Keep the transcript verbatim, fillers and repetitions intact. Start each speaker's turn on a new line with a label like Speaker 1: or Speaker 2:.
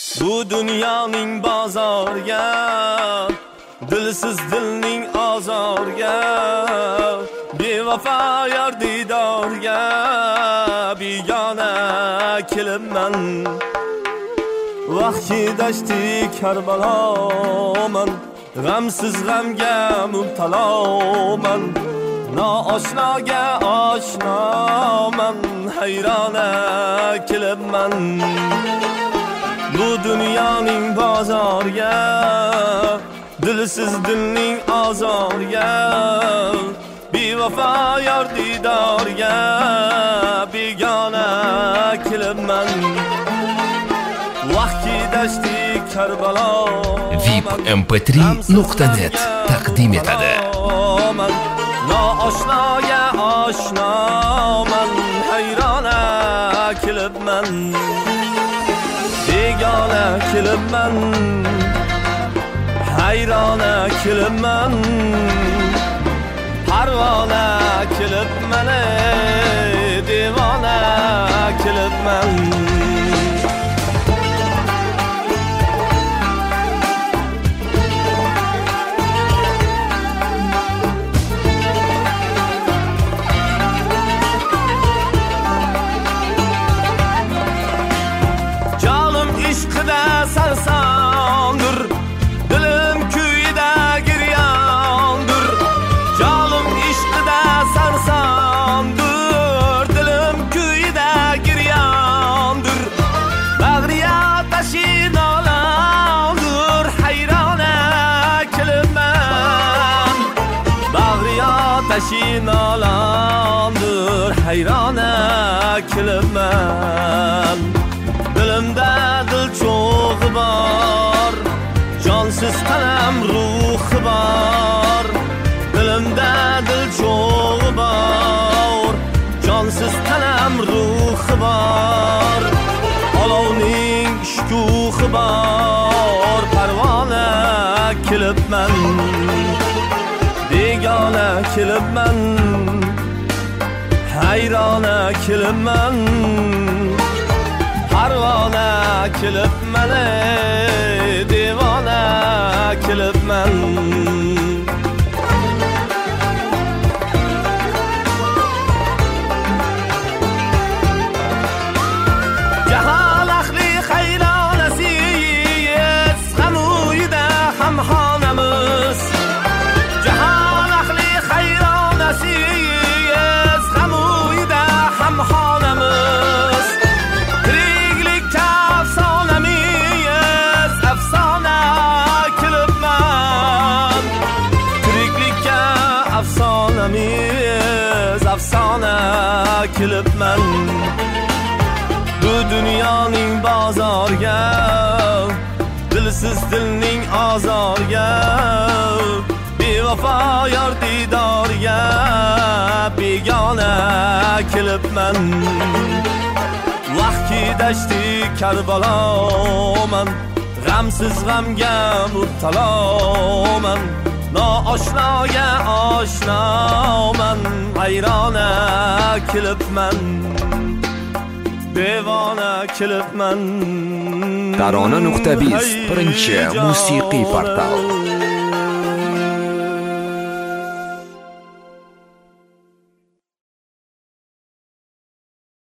Speaker 1: Bu dunyoning bozoriga, dilsiz dilning azorga, bevafo yor didorga begona kelibman. Vaqti dashti Karbaloman, g'amsiz g'amga mubtaloman. Naoshnoga oshnoman, hayrona kelibman. Bu dunyoning bozoriga, dilsiz dilning azorga, bevafo yor didorga begona kelibman. Vaqti dashti Karbalo
Speaker 2: vip m p три nuqta net taqdim etadi.
Speaker 1: Naoshnoga oshnoman, hayrona kelibman. Begona kelibman, hayrona kelibman. Parvona kelibman, devona kelibman. Sarsandır, dilim kuyda giryandır. Canım işqida sarsandır, dilim kuyda giryandır. Bag'riya tashin olandır, hayrona kelibman. Bag'riya tashin olandır, hayrona kelibman. Dilimda dil cho'g'i bor, jonsiz tanam ruhi bor. Dilimda dil cho'g'i bor, jonsiz tanam ruhi bor. Olovning shukuhi bor, parvona kelibman. Begona kelibman, hayrona kelibman. Parvona kelibman, devona kelibman. Jahon ahli hayronasiz, ham uyda ham xonamiz. Jahon ahli hayronasiz, ham uyda ham xonamiz. Afsona kelibman. Bu dunyoning bozoriga, dilsiz dilning azorga, bevafo yor didorga begona kelibman. Vaqti dashti Karbaloman, g'amsiz g'amga mubtaloman. Naoshnoga oshnoman, hayrona kelibman. Devona kelibman.
Speaker 2: tarona nuqta biz birinchi musiqiy portal.